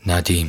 ندیم.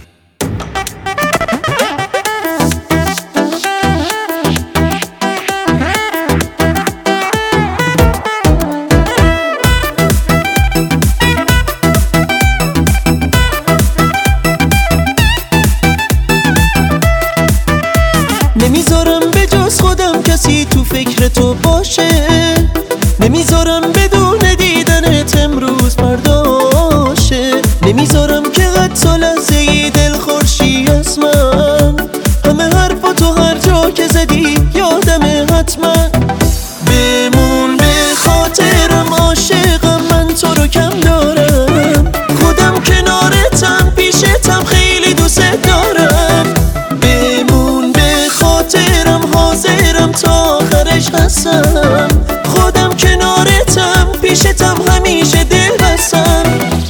نمیذارم به جز خودم کسی تو فکر تو باشه، نمیذارم بدون دیدنت امروز پرداشه، نمیذارم که حتی لحظه دل خورشی از من، همه حرفاتو هر جا که زدی یادمه حتما. بمون به خاطرم عاشقم، من تو رو کم دارم، خودم کنارتم پیشتم خیلی دوست دارم. بمون به خاطرم حاضرم تا آخرش هستم، خودم کنارتم پیشتم همیشه دل بستم.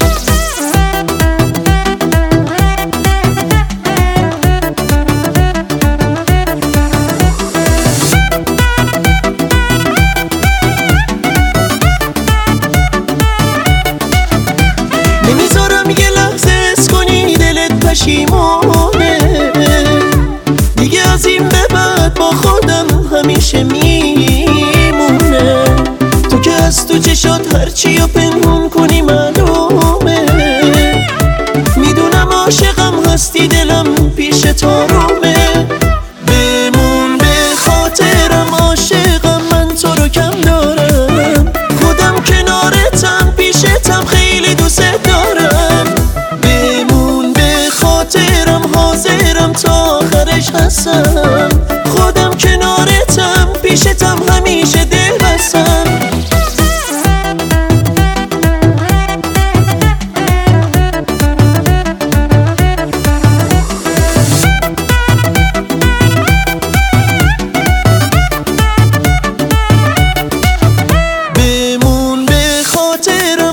نمیذارم یه لحظه حس کنی دلت پشیمونه، دیگه از این به بعد با خودم همیشه میمونه. تو که از تو چشات هرچی رو پنهون کنی معلومه، میدونم عاشقم هستی دلم پیش تو رومه. بمون به خاطرم عاشقم، من تو رو کم دارم، خودم کنارتم پیشتم خیلی دوست دارم. بمون به خاطرم حاضرم تا آخرش هستم، خودم کنارتم پیشتم همیشه دل بستم. بمون به خاطرم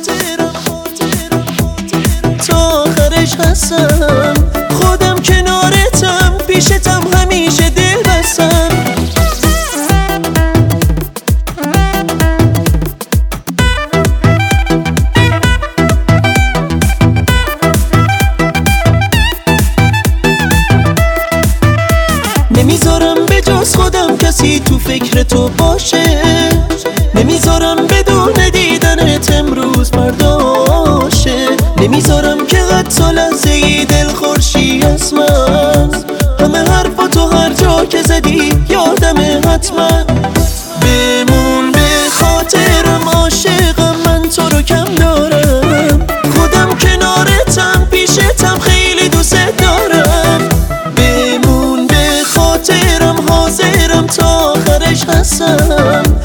تا آخرش هستم، خودم کنارتم پیشتم همیشه دل بستم. نمیذارم به جز خودم کسی تو فکر تو باشه، نمیذارم بدون دیدنت امروز پرداشه، نمیذارم که حتی لحظه دل خورشی از من، همه حرفاتو هر جا که زدی یادمه حتما. بمون به خاطرم عاشقم، من تو رو کم دارم، خودم کنارتم پیشتم خیلی دوست دارم. بمون به خاطرم حاضرم تا آخرش هستم،